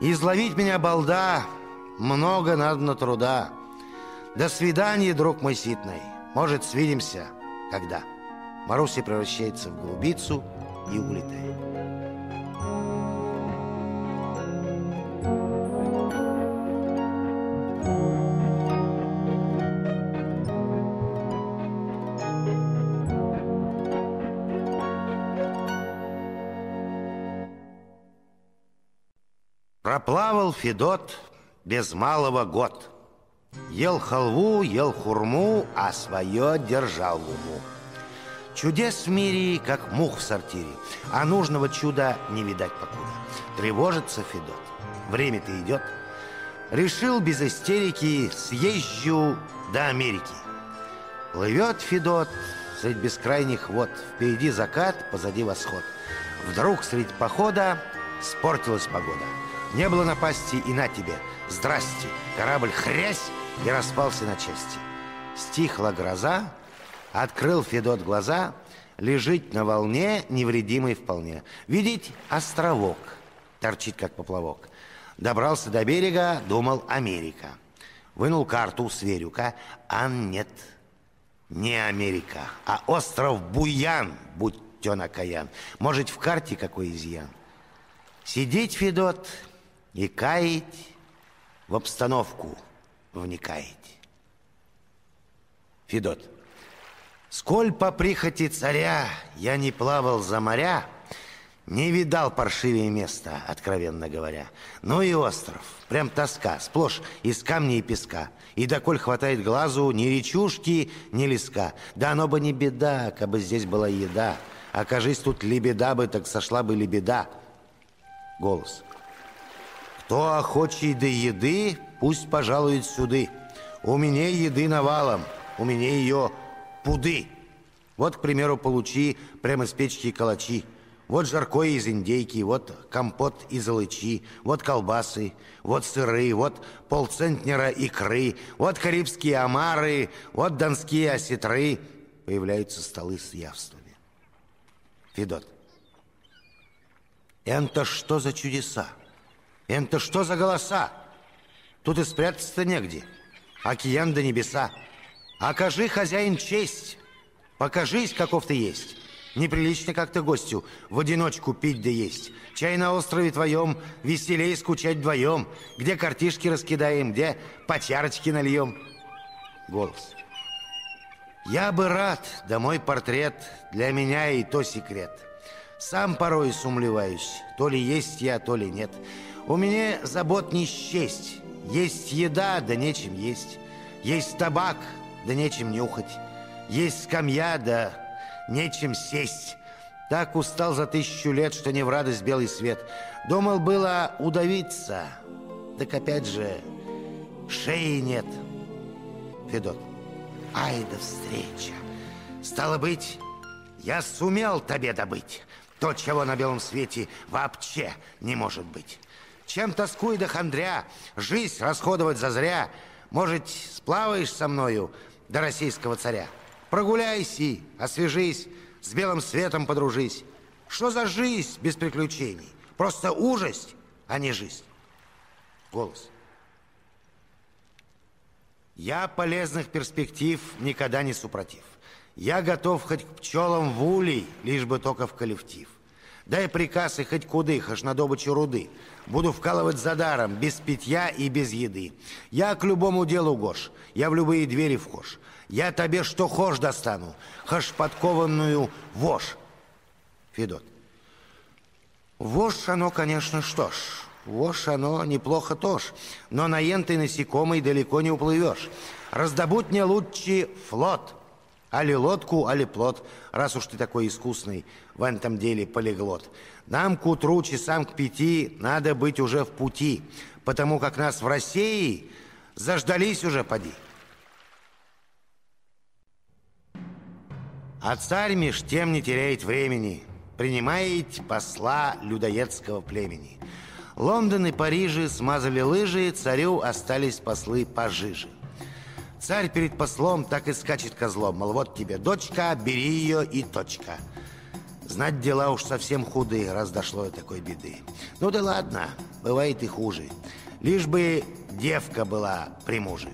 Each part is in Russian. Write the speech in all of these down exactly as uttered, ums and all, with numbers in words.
Изловить меня, балда, много надо на труда. До свидания, друг мой ситный. Может, свидимся, когда? Маруся превращается в голубицу и улетает. Проплавал Федот без малого год. Ел халву, ел хурму, а свое держал в уму. Чудес в мире, как мух в сортире, а нужного чуда не видать покуда. Тревожится Федот, время-то идет. Решил без истерики съезжу до Америки. Плывет Федот средь бескрайних вод, впереди закат, позади восход. Вдруг средь похода спортилась погода. Не было напасти, и на тебе, здрасте. Корабль хрясь и распался на части. Стихла гроза, открыл Федот глаза, лежит на волне, невредимый вполне. Видеть островок, торчит как поплавок. Добрался до берега, думал Америка. Вынул карту, сверю-ка, а нет, не Америка, а остров Буян, будь тён окаян. Может, в карте какой изъян? Сидеть Федот и каять, в обстановку вникаете. Федот. Сколь по прихоти царя я не плавал за моря, не видал паршивее места, откровенно говоря. Ну и остров, прям тоска, сплошь из камней и песка. И доколь хватает глазу ни речушки, ни леска. Да оно бы не беда, кабы здесь была еда. Окажись тут лебеда бы, так сошла бы лебеда. Голос. Кто охочий до еды, пусть пожалует сюды. У меня еды навалом, у меня ее пуды. Вот, к примеру, получи прямо с печки калачи. Вот жаркое из индейки, вот компот из алычи, вот колбасы, вот сыры, вот полцентнера икры, вот карибские омары, вот донские осетры. Появляются столы с явствами. Федот. Это что за чудеса? Это что за голоса? Тут и спрятаться-то негде. Океан до небеса. Окажи, хозяин, честь. Покажись, каков ты есть. Неприлично как-то гостю в одиночку пить да есть. Чай на острове твоем веселей скучать вдвоем. Где картишки раскидаем, где по чарочке нальем. Голос. Я бы рад, да мой портрет для меня и то секрет. Сам порой сумлеваюсь, то ли есть я, то ли нет. У меня забот не счесть. Есть еда, да нечем есть. Есть табак, да нечем нюхать. Есть скамья, да нечем сесть. Так устал за тысячу лет, что не в радость белый свет. Думал было удавиться, так опять же шеи нет. Федот. Ай да встреча. Стало быть, я сумел тебе добыть то, чего на белом свете вообще не может быть. Чем тоскуй да хандря, жизнь расходовать зазря. Может, сплаваешь со мною до российского царя? Прогуляйся, освежись, с белым светом подружись. Что за жизнь без приключений? Просто ужас, а не жизнь. Голос. Я полезных перспектив никогда не супротив. Я готов хоть к пчелам в улей, лишь бы только в коллектив. Дай приказ и хоть куды, хоть на добычу руды. Буду вкалывать за даром, без питья и без еды. Я к любому делу гош, я в любые двери вхож. Я тебе что хошь достану, хошь подкованную вошь. Федот. Вошь оно, конечно, что ж. Вошь оно неплохо тоже. Но на ентой насекомой далеко не уплывешь. Раздобудь мне лучше флот. Али лодку, али плот, раз уж ты такой искусный в этом деле полиглот. Нам к утру, часам к пяти, надо быть уже в пути, потому как нас в России заждались уже, поди. А царь меж тем не теряет времени, принимает посла людоедского племени. Лондон и Парижи смазали лыжи, царю остались послы пожиже. Царь перед послом так и скачет козлом, мол, вот тебе дочка, бери ее и точка. Знать, дела уж совсем худые, раз дошло до такой беды. Ну да ладно, бывает и хуже. Лишь бы девка была при муже.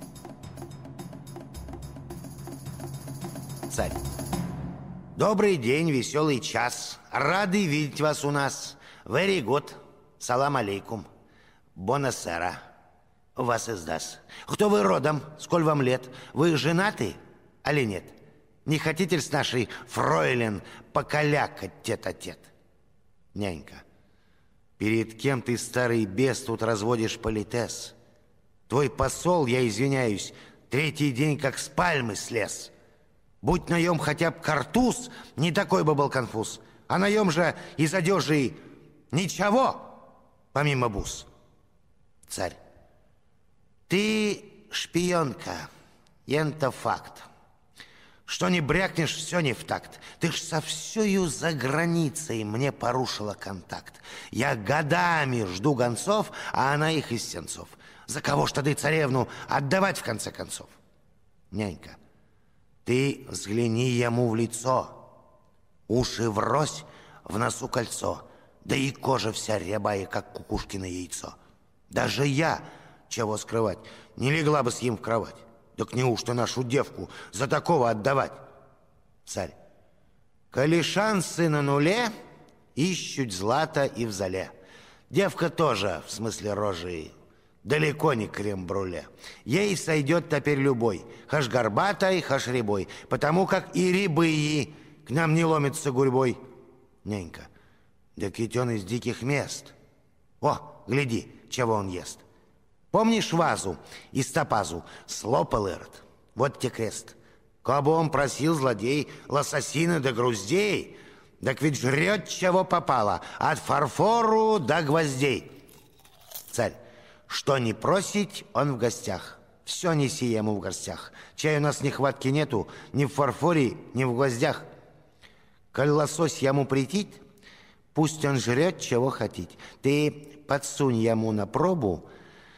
Царь. Добрый день, веселый час. Рады видеть вас у нас. Very good. Салам алейкум. Бонасера. Вас издаст. Кто вы родом? Сколь вам лет? Вы женаты, али нет? Не хотите ли с нашей фройлен покалякать тет-а-тет? Нянька. Перед кем ты, старый бес, тут разводишь политес? Твой посол, я извиняюсь, третий день как с пальмы слез. Будь наем хотя бы картуз, не такой бы был конфуз. А наем же из одежи ничего, помимо бус. Царь. Ты шпионка, ента факт. Что не брякнешь, все не в такт. Ты ж со всею за границей мне порушила контакт. Я годами жду гонцов, а она их из сенцов. За кого ж ты царевну отдавать в конце концов? Нянька, ты взгляни ему в лицо. Уши врозь, в носу кольцо. Да и кожа вся рябая, как кукушкино яйцо. Даже я, чего скрывать, не легла бы с ним в кровать. Так неужто нашу девку за такого отдавать? Царь. Коли шансы на нуле, ищут злато и в зале. Девка тоже, в смысле рожи, далеко не крем-брюле. Ей сойдет теперь любой, хаш горбатой, хаш рябой, потому как и рябые к нам не ломятся гурьбой. Нянька. Да ведь он из диких мест. О, гляди, чего он ест. Помнишь вазу из топазу? Слопал Ирод. Вот тебе крест. Кабы он просил злодей лососины да груздей, так ведь жрет, чего попало, от фарфору до гвоздей. Царь. Что не просить, он в гостях. Все неси ему в гостях. Чай у нас нехватки нету ни в фарфоре, ни в гвоздях. Коль лосось ему претит, пусть он жрет, чего хотеть. Ты подсунь ему на пробу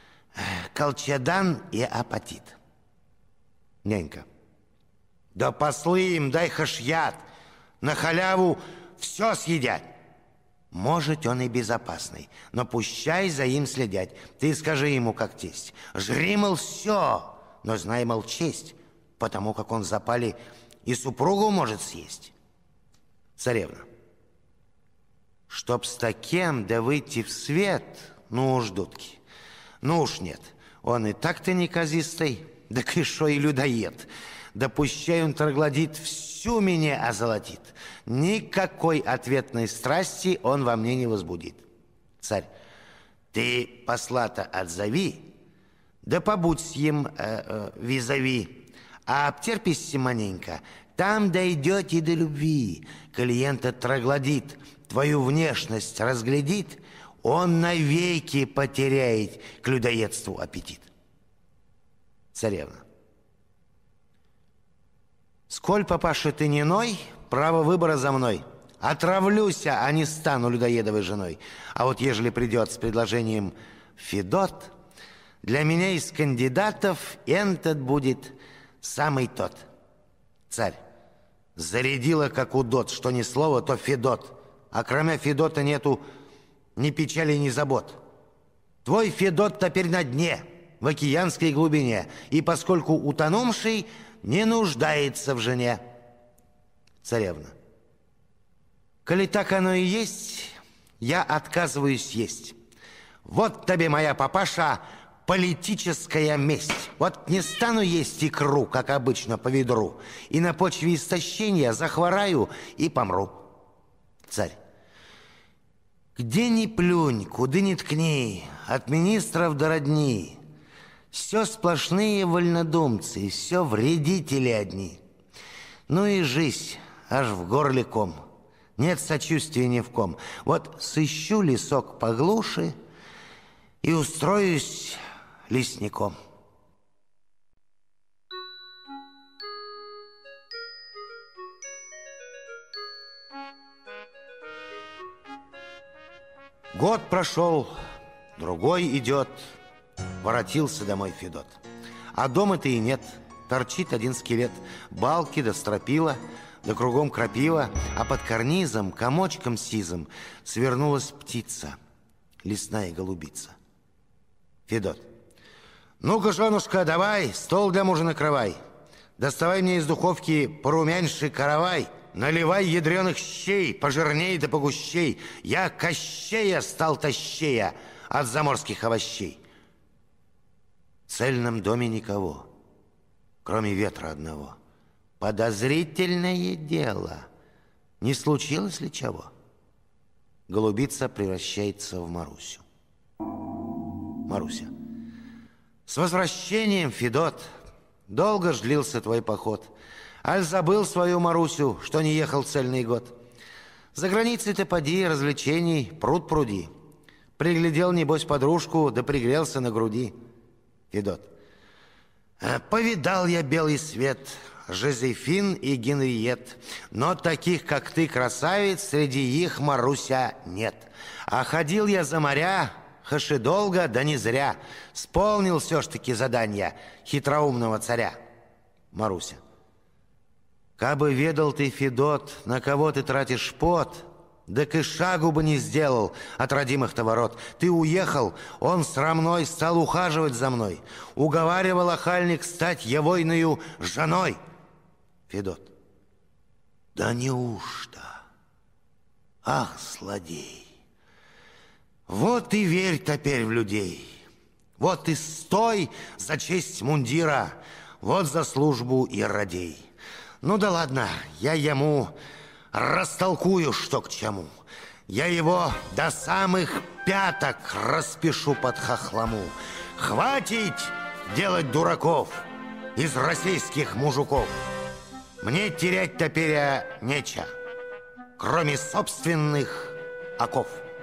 колчедан и апатит. Нянька. Да послы им, дай хаш яд. На халяву все съедят. Может, он и безопасный, но пущай за им следять. Ты скажи ему, как тесть. Жри, мол, все, но знай, мол, честь, потому как он в запале и супругу может съесть. Царевна. Чтоб с таким да выйти в свет, ну уж дудки. Ну уж нет, он и так-то неказистый, да кишо и людоед. Да пущай он троглодит, всю меня озолотит. Никакой ответной страсти он во мне не возбудит. Царь, ты посла-то отзови, да побудь с ним э, э, визави, а обтерпись маленько, там дойдете до любви. Клиента троглодит, твою внешность разглядит, он навеки потеряет к людоедству аппетит. Царевна. Сколь, папаша, ты не ной, право выбора за мной. Отравлюся, а не стану людоедовой женой. А вот ежели придет с предложением Федот, для меня из кандидатов этот будет самый тот. Царь. Зарядила, как удот, что ни слова, то Федот. А кроме Федота нету ни печали, ни забот. Твой Федот теперь на дне, в океанской глубине, и поскольку утонувший не нуждается в жене. Царевна. Коли так оно и есть, я отказываюсь есть. Вот тебе, моя папаша, политическая месть. Вот не стану есть икру, как обычно, по ведру, и на почве истощения захвораю и помру. Царь. Где ни плюнь, куда ни ткни, от министров до родни, все сплошные вольнодумцы, все вредители одни. Ну и жизнь аж в горле ком, нет сочувствия ни в ком. Вот сыщу лесок поглуше и устроюсь лесником. Год прошел, другой идет. Воротился домой Федот. А дома-то и нет. Торчит один скелет. Балки да стропила. да кругом крапива, а под карнизом, комочком сизым, свернулась птица, лесная голубица. Федот. Ну-ка, женушка, давай, стол для мужа накрывай. Доставай мне из духовки порумяньший каравай. Наливай ядреных щей, пожирней да погущей. Я Кощея стал тощея от заморских овощей. В цельном доме никого, кроме ветра одного. Подозрительное дело. Не случилось ли чего? Голубица превращается в Марусю. Маруся. С возвращением, Федот. Долго ж длился твой поход. Аль забыл свою Марусю, что не ехал цельный год. За границей ты поди, развлечений пруд пруди. Приглядел, небось, подружку, да пригрелся на груди. Федот. Повидал я белый свет, Жозефин и Генриет, но таких, как ты, красавиц, среди их, Маруся, нет. А ходил я за моря, хошь и долго, да не зря. Сполнил все ж таки задания хитроумного царя. Маруся. Кабы ведал ты, Федот, на кого ты тратишь пот, так и шагу бы не сделал от родимых-то ворот. Ты уехал, он срамной стал ухаживать за мной. Уговаривал охальник стать егойною женой. Федот. Да неужто? Ах, злодей! Вот и верь теперь в людей. Вот и стой за честь мундира, вот за службу и радей. Ну да ладно, я ему растолкую, что к чему. Я его до самых пяток распишу под хохлому. Хватит делать дураков из российских мужиков. Мне терять теперь нечего, кроме собственных оков.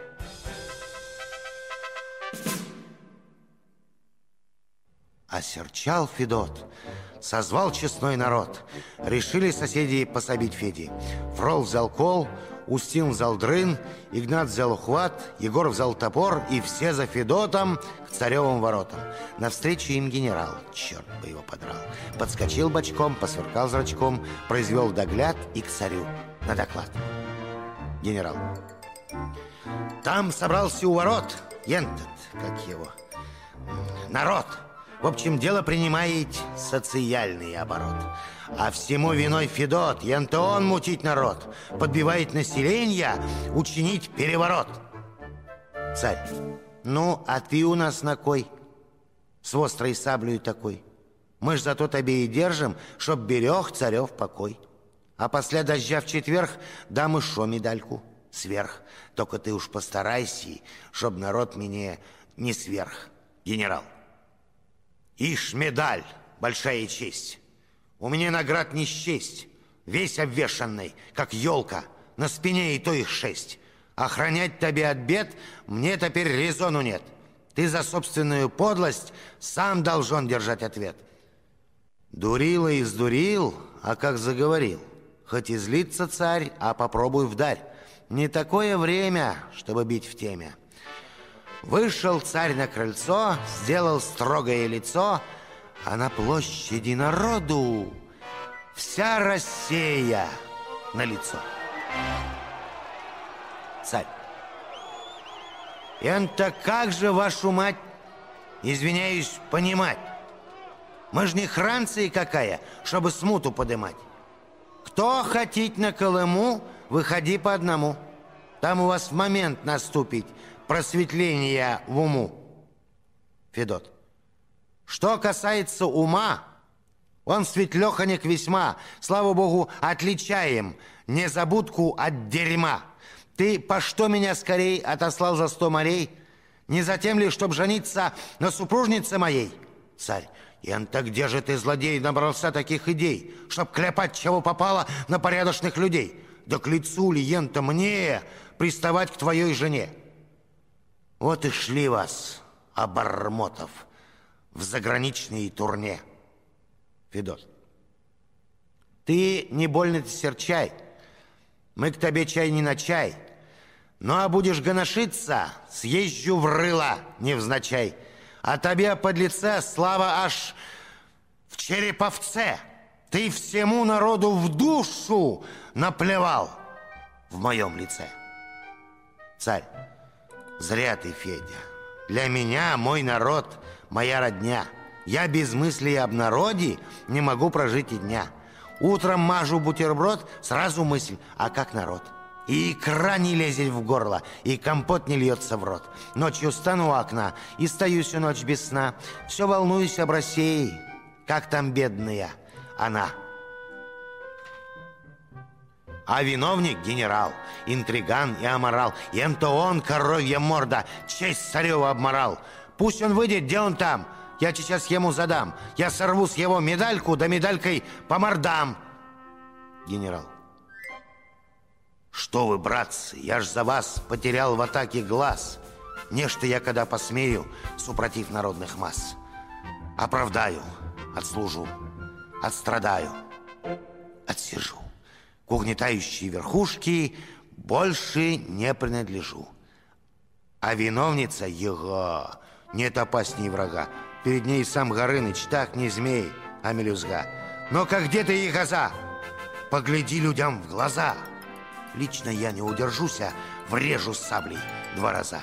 Осерчал Федот, созвал честной народ. Решили соседи пособить Феде. Фрол взял кол, Устин взял дрын, Игнат взял ухват, Егор взял топор, и все за Федотом к царевым воротам. Навстречу им генерал, черт бы его подрал, подскочил бочком, посверкал зрачком, произвел догляд и к царю на доклад. Генерал. Там собрался у ворот ентот, как его, народ. В общем, дело принимает социальный оборот. А всему виной Федот, ента он мутить народ, подбивает население учинить переворот. Царь. Ну, а ты у нас на кой? С острой саблей такой. Мы ж зато тебе и держим, чтоб берег царев покой. А после дождя в четверг дам еще медальку сверх. Только ты уж постарайся, чтоб народ мне не сверх. Генерал. Ишь, медаль, большая честь. У меня наград не счесть. Весь обвешанный, как елка, на спине и то их шесть. Охранять тебе от бед мне теперь резону нет. Ты за собственную подлость сам должен держать ответ. Дурила и сдурил, а как заговорил. Хоть и злится царь, а попробуй вдарь. Не такое время, чтобы бить в теме. Вышел царь на крыльцо, сделал строгое лицо, а на площади народу вся Россия на лицо. Царь. Это как же, вашу мать, извиняюсь, понимать? Мы ж не Франция какая, чтобы смуту подымать. Кто хотеть на Колыму, выходи по одному. Там у вас в момент наступить просветление в уму. Федот. Что касается ума, он светлеханек весьма, слава богу, отличаем незабудку от дерьма. Ты по что меня скорей отослал за сто морей? Не затем ли, чтоб жениться на супружнице моей? Царь. Ента где же ты, злодей, набрался таких идей, чтоб кляпать, чего попало, на порядочных людей? Да к лицу ли, ента, мне приставать к твоей жене? Вот и шли вас, обормотов, в заграничные турне. Федот. Ты не больно-то серчай. Мы к тебе чай не на чай. Ну, а будешь гоношиться, съезжу в рыло невзначай. А тебе, подлеце, слава аж в Череповце. Ты всему народу в душу наплевал в моем лице. Царь: зря ты, Федя. Для меня мой народ, моя родня. Я без мысли об народе не могу прожить и дня. Утром мажу бутерброд, сразу мысль: а как народ? И икра не лезет в горло, и компот не льется в рот. Ночью стану у окна и стою всю ночь без сна. Все волнуюсь об России, как там бедная она. А виновник генерал, интриган и аморал. И это он, коровья морда, честь царева обморал. Пусть он выйдет, где он там? Я сейчас ему задам. Я сорву с его медальку, да медалькой по мордам. Генерал: что вы, братцы, я ж за вас потерял в атаке глаз. Нечто я, когда посмею, супротив народных масс. Оправдаю, отслужу, отстрадаю, отсижу. К угнетающей верхушке больше не принадлежу. А виновница его нет опасней врага. Перед ней сам Горыныч, так не змей, а мелюзга. Но как где ты, ягоза? Погляди людям в глаза. Лично я не удержусь, а врежу с саблей два раза.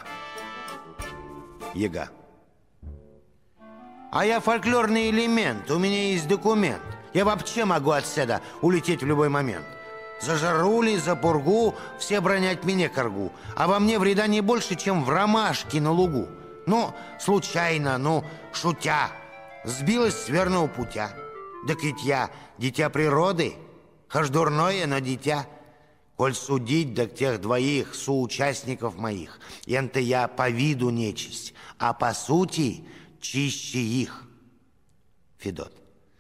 Яга: а я фольклорный элемент, у меня есть документ. Я вообще могу отседа улететь в любой момент. За жарули, за пургу все бронять меня коргу, а во мне вреда не больше, чем в ромашке на лугу. Ну, случайно, ну, шутя, сбилась с верного путя. Так ведь я дитя природы, хож дурное, но дитя. Коль судить, так тех двоих соучастников моих, ента я по виду нечисть, а по сути чище их. Федот: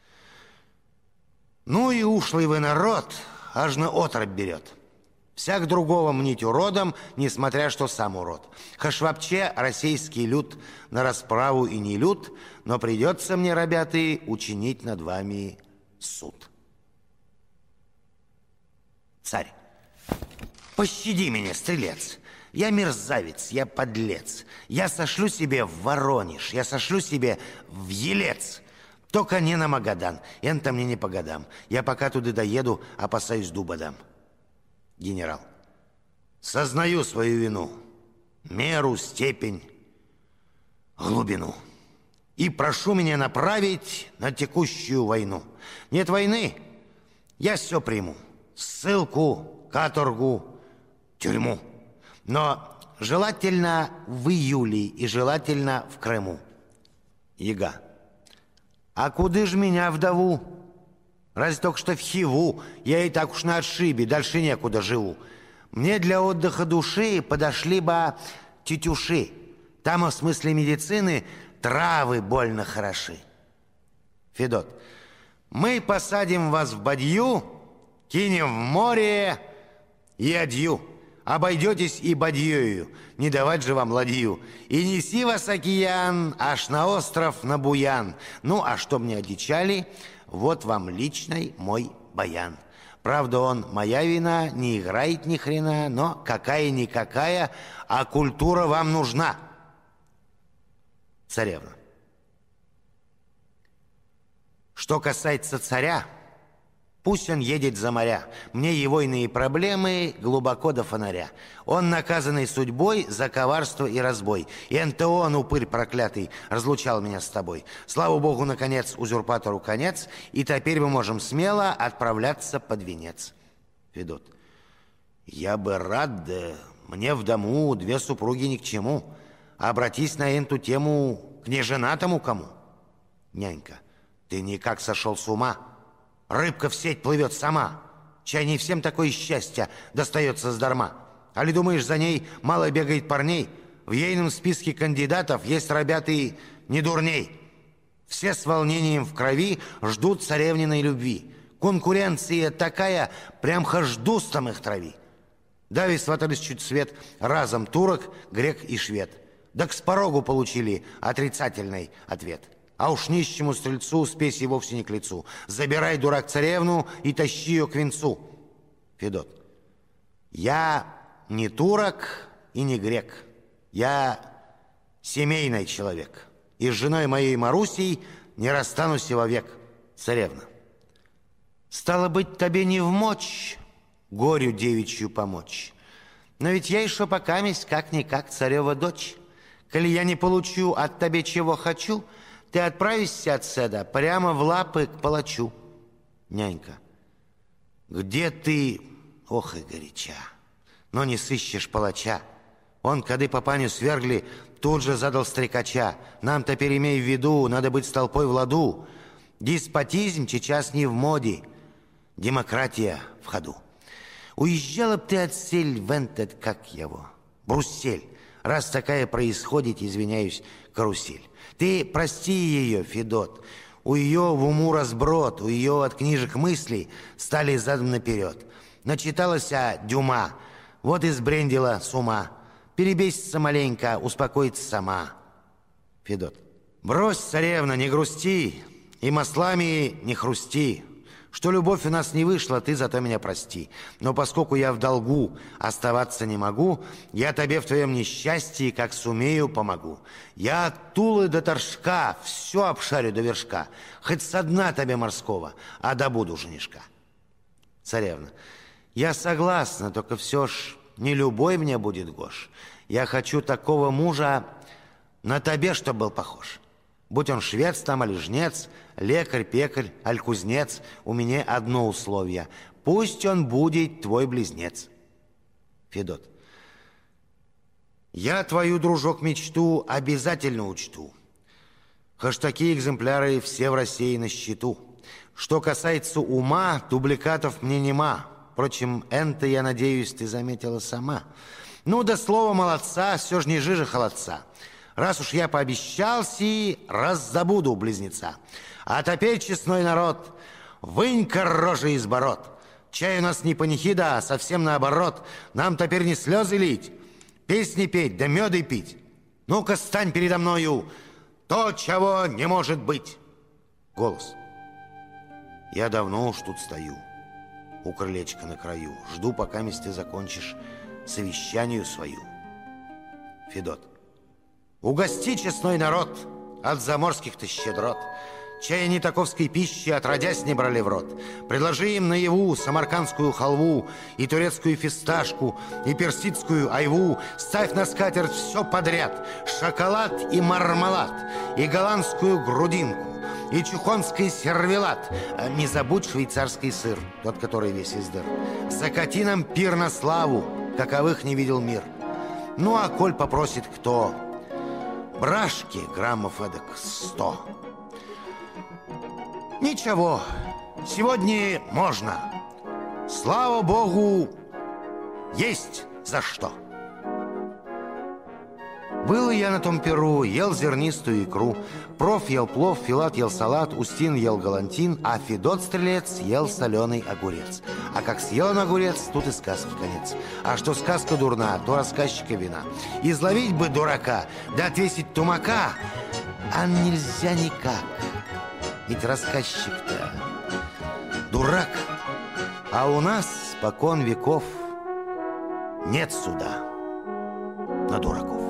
ну и ушлый вы народ, аж на отрабь берет. Всяк другого мнить уродом, несмотря что сам урод. Хаш вообще российский люд на расправу и не люд, но придется мне, ребята, учинить над вами суд. Царь: пощади меня, стрелец. Я мерзавец, я подлец. Я сошлю себе в Воронеж, я сошлю себе в Елец. Только не на Магадан, энто мне не по годам. Я пока туда доеду, опасаюсь дуба дам. Генерал: сознаю свою вину, меру, степень, глубину. И прошу меня направить на текущую войну. Нет войны, я все приму. Ссылку, каторгу, тюрьму. Но желательно в июле и желательно в Крыму. Яга: а куда ж меня, вдову? Разве только что в Хиву, я и так уж на отшибе, дальше некуда живу. Мне для отдыха души подошли бы тетюши. Там, в смысле медицины, травы больно хороши. Федот: мы посадим вас в бадью, кинем в море и адью. Обойдетесь и бадьёю, не давать же вам ладью. И неси вас океан, аж на остров, на Буян. Ну, а что мне одичали, вот вам личный мой баян. Правда, он моя вина, не играет ни хрена, но какая-никакая, а культура вам нужна. Царевна: что касается царя, пусть он едет за моря. Мне его иные проблемы глубоко до фонаря. Он, наказанный судьбой за коварство и разбой. И энто он, упырь проклятый, разлучал меня с тобой. Слава богу, наконец, узурпатору конец, и теперь мы можем смело отправляться под венец. Федот: я бы рад, да мне в дому две супруги ни к чему. Обратись на эту тему к неженатому кому. Нянька: ты никак сошел с ума. Рыбка в сеть плывет сама. Чай не всем такое счастье достается сдарма. Али думаешь, за ней мало бегает парней? В ейном списке кандидатов есть ребята и не дурней. Все с волнением в крови ждут царевниной любви. Конкуренция такая, прям хождустом их трави. Дави сватались чуть свет разом турок, грек и швед. Да к спорогу получили отрицательный ответ. А уж нищему стрельцу спесь и вовсе не к лицу. Забирай, дурак, царевну и тащи ее к венцу. Федот: я не турок и не грек. Я семейный человек. И с женой моей Марусей не расстанусь вовек. Царевна: Стало быть, тебе не вмочь горю девичью помочь. Но ведь я еще покаместь как-никак царева дочь. Коли я не получу от тебе чего хочу, ты отправишься отседа прямо в лапы к палачу. Нянька. Где ты, ох и горяча, но не сыщешь палача. Он, кады папаню свергли, тут же задал стрекача. Нам-то перемей в виду, надо быть с толпой в ладу. Деспотизм сейчас не в моде, демократия в ходу. Уезжала б ты отсель в этот, как его, Бруссель. Раз такая происходит, извиняюсь, карусель. Ты прости ее, Федот. У ее в уму разброд, у ее от книжек мыслей стали задом наперед. Начиталась Дюма, вот и сбрендила с ума. Перебесится маленько, успокоится сама. Федот. Брось, царевна, не грусти, и маслами не хрусти. Что любовь у нас не вышла, ты зато меня прости. Но поскольку я в долгу оставаться не могу, я тебе в твоем несчастье, как сумею, помогу. Я от Тулы до Торжка все обшарю до вершка, хоть со дна тебе морского, а добуду женишка. Царевна. Я согласна, только все ж не любой мне будет гош. Я хочу такого мужа на тебе, чтоб был похож. Будь он швец там, али жнец, лекарь, пекарь, аль кузнец, у меня одно условие. Пусть он будет твой близнец. Федот. Я твою, дружок, мечту обязательно учту. Хоть такие экземпляры все в России на счету. Что касается ума, дубликатов мне нема. Впрочем, энто, я надеюсь, ты заметила сама. Ну, да слово молодца, все ж не жижа холодца. Раз уж я пообещался, раз забуду близнеца. А теперь, честной народ, вынь-ка рожи из бород. Чай у нас не панихида, а совсем наоборот. Нам теперь не слезы лить, песни петь, да меды пить. Ну-ка, стань передо мною, то, чего не может быть. Голос. Я давно уж тут стою, у крылечка на краю. Жду, пока ты закончишь совещанию свою. Федот. Угости, честной народ, от заморских-то щедрот. Чая не таковской пищи отродясь не брали в рот. Предложи им наяву самаркандскую халву, и турецкую фисташку, и персидскую айву. Ставь на скатерть все подряд: шоколад и мармелад, и голландскую грудинку, и чухонский сервелат. Не забудь швейцарский сыр, тот, который весь из дыр. Закати нам пир на славу, каковых не видел мир. Ну, а коль попросит кто, брашки граммов эдак сто. Ничего, сегодня можно. Слава Богу, есть за что. Был я на том перу, ел зернистую икру. Проф ел плов, Филат ел салат, Устин ел галантин, а Федот Стрелец ел соленый огурец. А как съел он огурец, тут и сказки конец. А что сказка дурна, то рассказчика вина. Изловить бы дурака, да отвесить тумака, а нельзя никак. Ведь рассказчик-то дурак. А у нас спокон веков нет суда на дураков.